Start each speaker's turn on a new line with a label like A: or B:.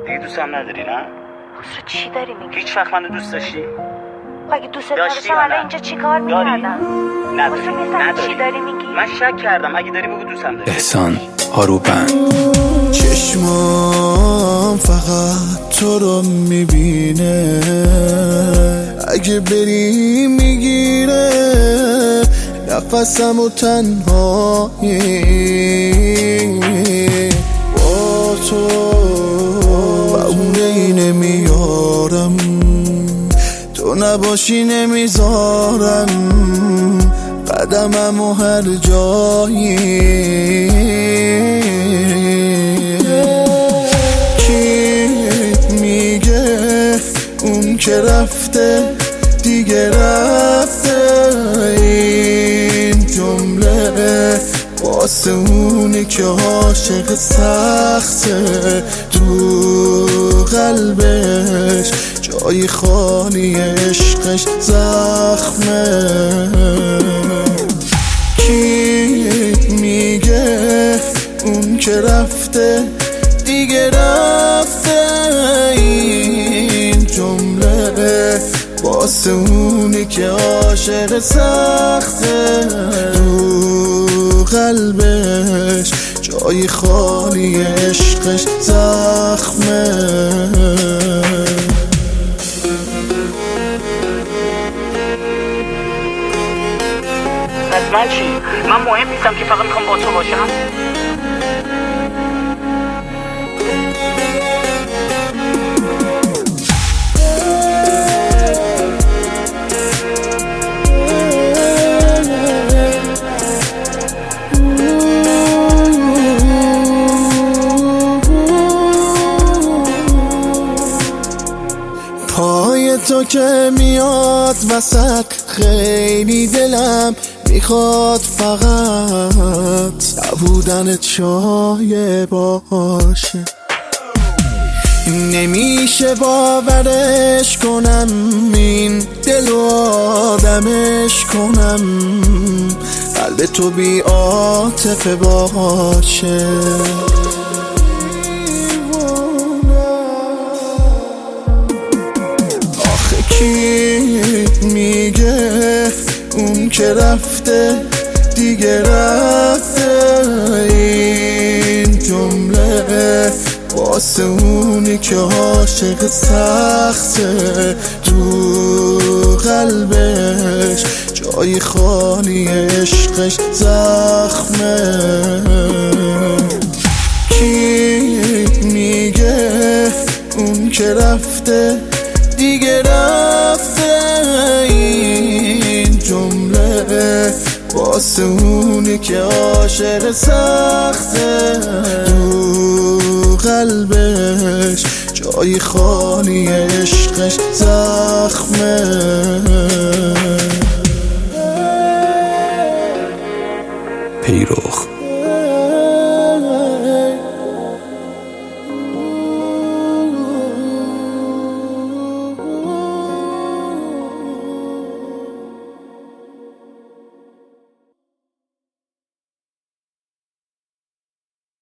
A: دیگه دوستم نداری نه؟
B: خسرو چی داری میگی؟
A: هیچ وقت منو دوست داشتی؟
B: اگه دوست داشتم الان اینجا چی کار میکردم؟
A: نداری؟
B: چی داری میگی؟
A: من شک کردم، اگه داری بگو دوستم داری.
C: احسان هاروبند.
D: چشمام فقط تو رو میبینه، اگه بری میگیره نفسم و تنهایی. با تو بهونه نمیارم، تو نباشی نمیذارم قدمم و هر جایی. کی میگه اون که رفته دیگه رفته؟ این جمله واسه اونی که عاشق سخته، تو قلبش جای خالی عشقش زخمه. کی میگه اون که رفته دیگه رفته؟ این جمله واسه اونی که عاشق سخته، تو قلبش جای خالی عشقش زخمه.
A: از من چی؟ من مهم نیستم که فقط میخوام با تو باشم.
D: پای تو که میاد وسط خیلی دلم میخواد، فقط نبودن چای باشه. نمیشه باورش کنم این دل و آدمش کنم، قلب تو بی عاطفه باشه. کی میگه اون که رفته دیگه رفته؟ این جمله واسه اونی که عاشق سخته، تو قلبش جای خالی عشقش زخمه. کی میگه اون که رفته دیگه رفته؟ این جمله واسه اونی که عاشق سخته، تو قلبش جای خالی عشقش زخمه.
C: پیرخ